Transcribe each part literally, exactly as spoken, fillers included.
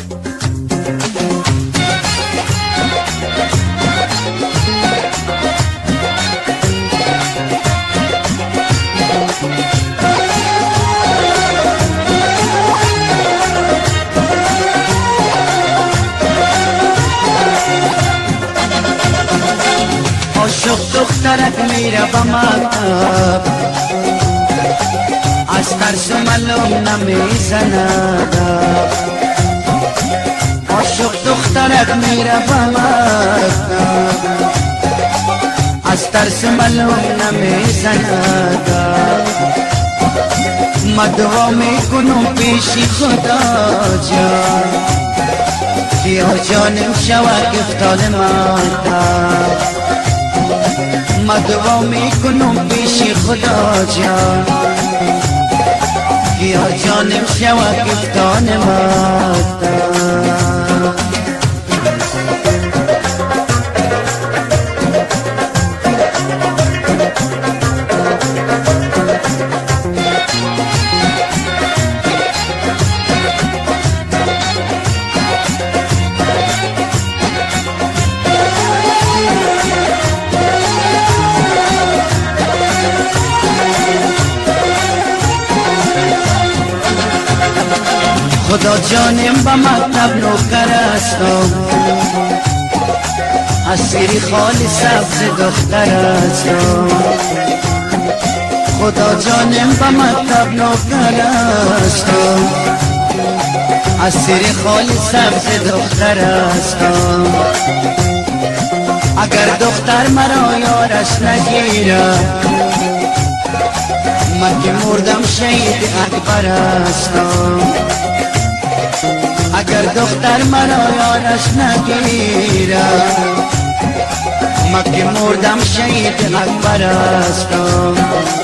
عاشق دخترک میره به مکتب، از ترس معلوم نمیزند. عاشق دخترک میره به مکتب، از ترس معلوم نمیزند. ما دعا میکنم پیش خدا جان، بیا جانم شود گفتار مکتب. ما دعا میکنم پیش خدا جان، بیا جانم شود گفتار مکتب. خدا جانم با مکتب نوکر هستم، اسیری خالی سبز دختر هستم. خدا جانم با مکتب نوکر هستم، اسیری خالی سبز دختر هستم. اگر دختر مرا یارش نگیره، من که مردم شهید اکبر هستم. اگر دختر مرا یارش نگیره، من که مردم شهید اکبر هستم.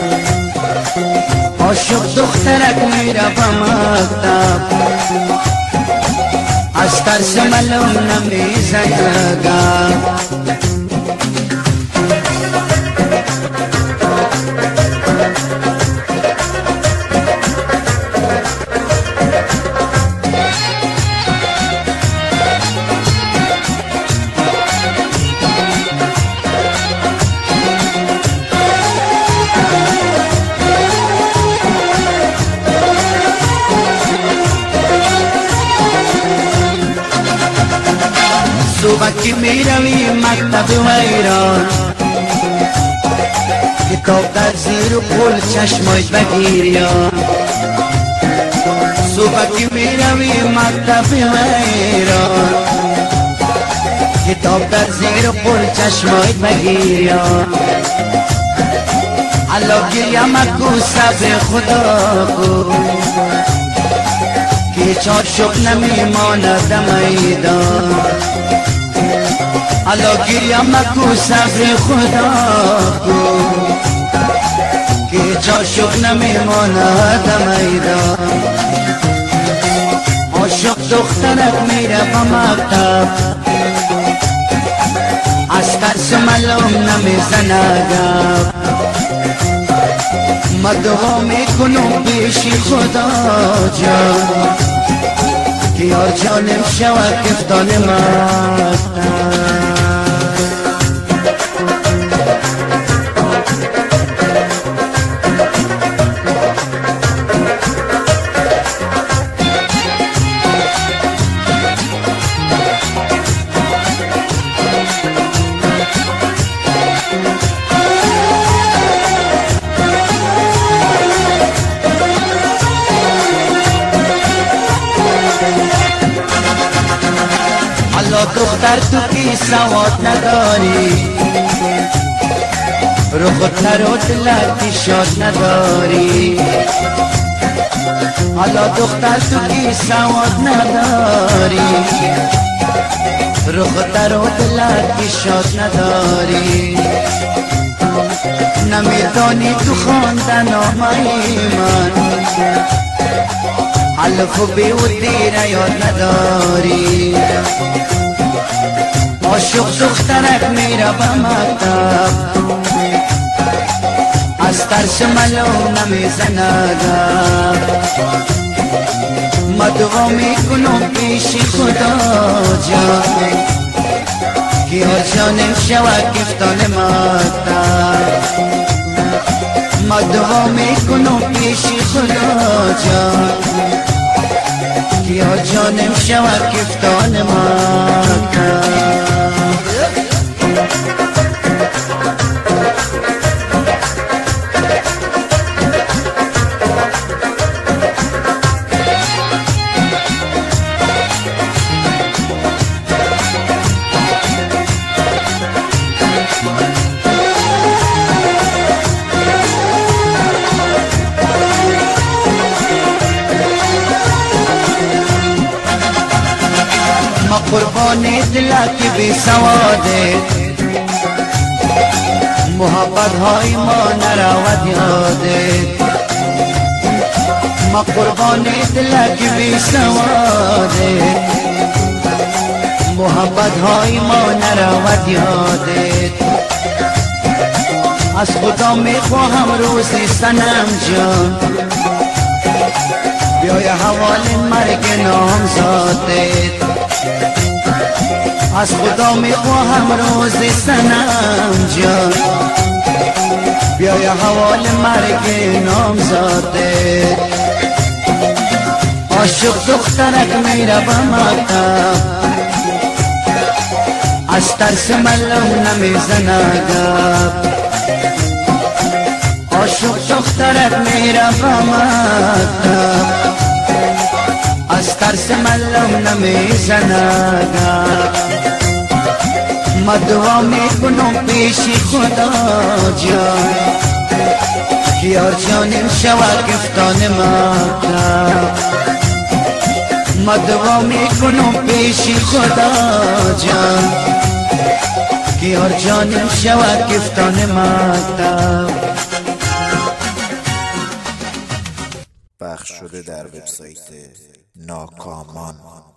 عاشق دخترک میره به مکتب، از ترس معلوم نمیزند. صبح که میروی مکتب ویران، کتاب در زیر و پل چشمایت بگیریان. صبح که میروی مکتب ویران، کتاب در زیر و پل چشمایت بگیریان. الله گریا مکو صبر خدا کو، که چار شب نمیماند میدان. الله گریا مکو صبر خدا کو، که چار شب نمیماند میدان. عاشق دخترک میره به مکتب، از ترس معلوم نمیزند. ما دعا میکنم پیش خدا جان، که یار جانم شود گفتار مکتب. دختر تو کی سواد نداری، رو خود تر و دلتی شاد نداری. حالا دختر تو کی سواد نداری، رو خود تر و دلتی شاد نداری. نمیدانی تو خواندن آمای من، الف و ب و دیر یاد نداری. عاشق دخترک میره به مکتب، از ترس معلوم نمیزند. ما دعا میکنم پیش خدا جان که هر جانم شود گفتان مادر. ما دعا میکنم پیش خدا جان که هر جانم شود گفتان مادر. ما قربان دلت بی سواده محبت های ما نرود یاده. ما قربان دلت بی سواده محبت های ما نرود یاده. از خدا میخواهم روزی صنم جان بیای حوال مرگ نامزادت. از خدا میخواهم روزی صنم جان بیای حوال مرگ نامزادت. عاشق دخترک میره به مکتب از ترس ملم نمیزنه گپ. عاشق دخترک میره به مکتب از ترس ملم نمیزنه گپ. ما دعا میکنم پیش خدا جان که یار جانم شود گفتان مکتب. ما دعا میکنم پیش خدا جان که یار جانم شود گفتان مکتب. پخش شده در وبسایت ناکامان.